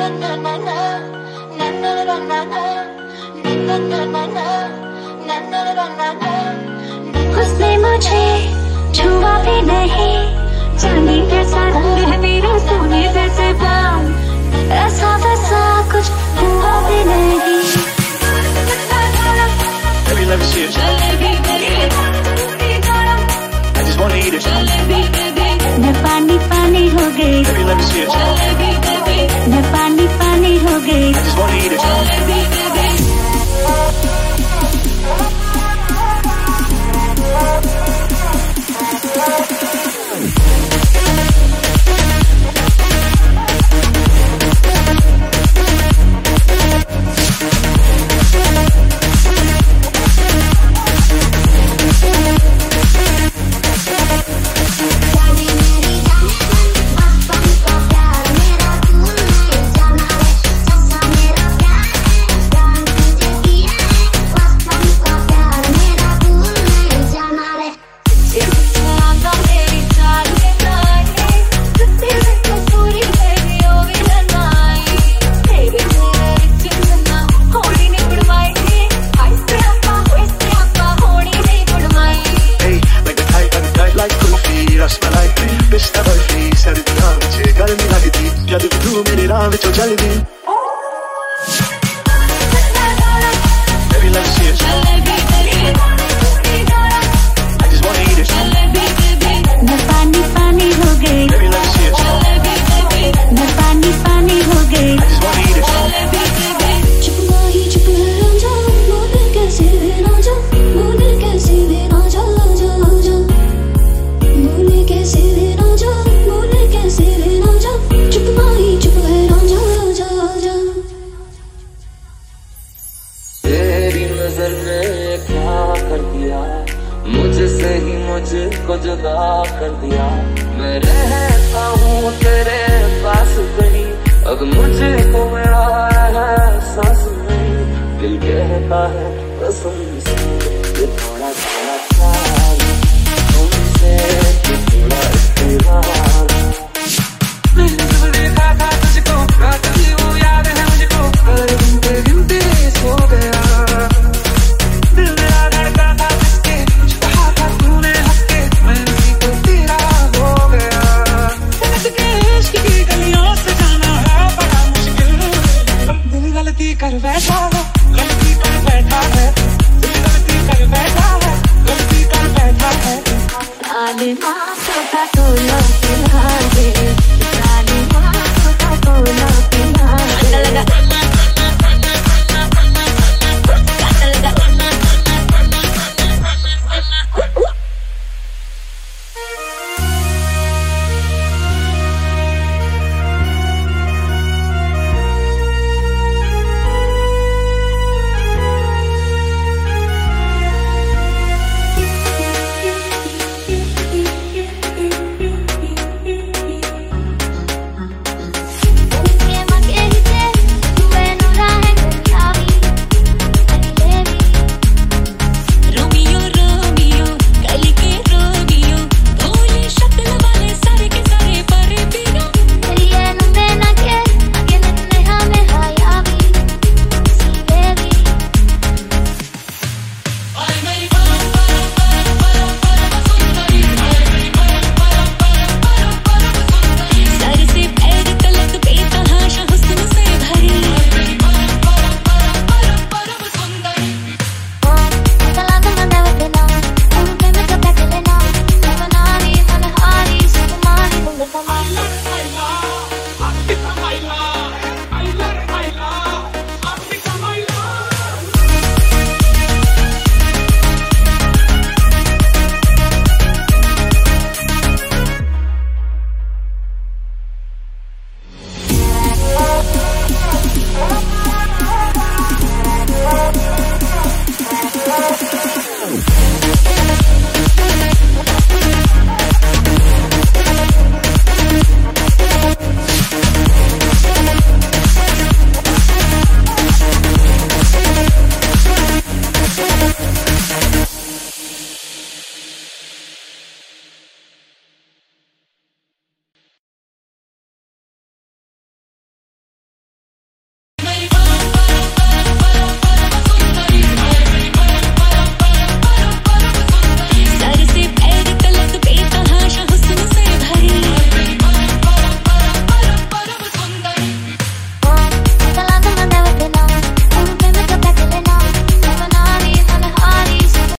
उसने मुझे छुआ भी नहीं, चांदी जैसा रंग है मेरे सोने जैसे बाल, ऐसा वैसा कुछ हुआ भी नहीं। Baby, let me see it. I just wanna eat it. मैं पानी पानी हो गई, Baby, let me see it. मैं पानी पानी हो गई। I just wanna eat it. जब तू मेरे राह विचों चलदी Baby, let me see it. I just wanna eat it. मैं पानी पानी हो गई, Baby, let me see it. मैं पानी पानी हो गई। I just wanna eat it. चुप नहीं चुप राजा, बोले कैसे राजा, बोले कैसे राजा, राजा राजा, बोले कैसे राजा, बोले कैसे राजा, चुप नहीं चुप है राजा, राजा राजा। तेरी नजर ने क्या कर दिया, मुझसे ही मुझको जुदा कर दिया। मैं रहता हूँ तेरे पास कहीं, अब मुझको मेरा एहसास नहीं। दिल कहता है कसम से ये थोड़ा थोड़ा प्यार तुमसे, ये थोड़ा इकरार। मैंने जब देखा था तुझको, रात की वो याद है मुझको, हर गिनते गिनते सो गया। दिल मेरा धड़का था जिसके, कुछ कहा था तूने हंस के, मैं उसी को तेरा हो गया। समझ के इश्क की गलियों से जाना है बड़ा मुश्किल, दिल गलती कर बैठा है, गलती कर बैठा है, दिल गलती कर बैठा है, गलती कर बैठा है। आले माँ छोटा तो लौट लगा, आले माँ छोटा तो लौट लगा।